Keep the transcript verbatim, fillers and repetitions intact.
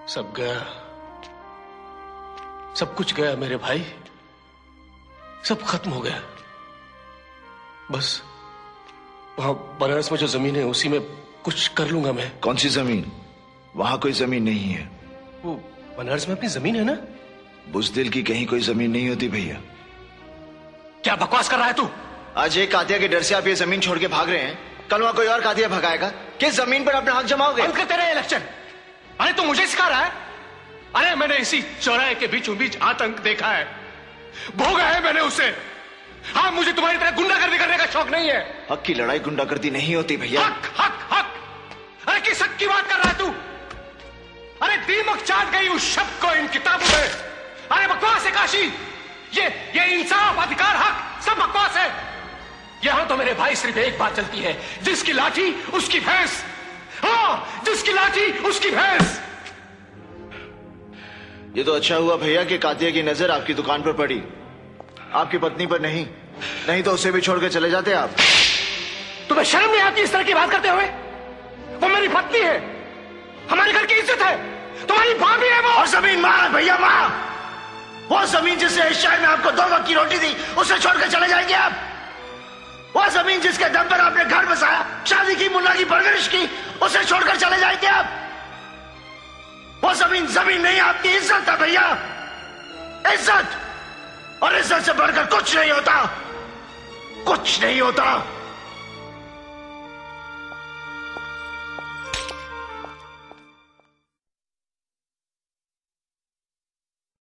सब गया, सब कुछ गया मेरे भाई, सब खत्म हो गया। बस वहां बनारस में जो जमीन है उसी में कुछ कर लूंगा मैं। कौन सी जमीन? वहां कोई जमीन नहीं है। वो बनारस में अपनी जमीन है ना? बुज़दिल की कहीं कोई जमीन नहीं होती भैया। क्या बकवास कर रहा है तू? आज एक कातिया के डर से आप ये जमीन छोड़ के भाग रहे हैं, कल वहां कोई और कातिया भगाएगा। किस जमीन पर अपना हक जमाओगे? बंद कर तेरे इलेक्शन। अरे तू मुझे सिखा रहा है? अरे मैंने इसी चौराहे के बीचों बीच आतंक देखा है, भोगा है मैंने उसे। हाँ, मुझे तुम्हारी तरह गुंडागर्दी करने का शौक नहीं है। हक की लड़ाई गुंडागर्दी नहीं होती भैया। हक हक हक अरे किस हक की बात कर रहा है तू? अरे दीमक चाट गई उस शब्द को इन किताबों में। अरे बकवास है काशी, ये ये इंसाफ, अधिकार, हक सब बकवास है। यहां तो मेरे भाई सिर्फ एक बात चलती है, जिसकी लाठी उसकी भैंस। हाँ, जिसकी लाठी उसकी भैंस। ये तो अच्छा हुआ भैया कि कातिया की नजर आपकी दुकान पर पड़ी, आपकी पत्नी पर नहीं। नहीं तो उसे भी छोड़ के चले जाते आप। तुम्हें शर्म नहीं आती इस तरह की बात करते हुए? वो मेरी पत्नी है, हमारे घर की इज्जत है, तुम्हारी भाभी है वो। और जमीन मां है भैया, मां। वो जमीन जिससे एशिया में आपको दो वक्त की रोटी दी, उसे छोड़कर चले जाएंगे आप? वो जमीन जिसके दम पर आपने घर बसाया, शादी की, मुन्ना की परवरिश की, उसे छोड़कर चले जाएंगे आप? वो जमीन जमीन नहीं, आपकी इज्जत है भैया, इज्जत। और इज्जत से बढ़कर कुछ नहीं होता, कुछ नहीं होता।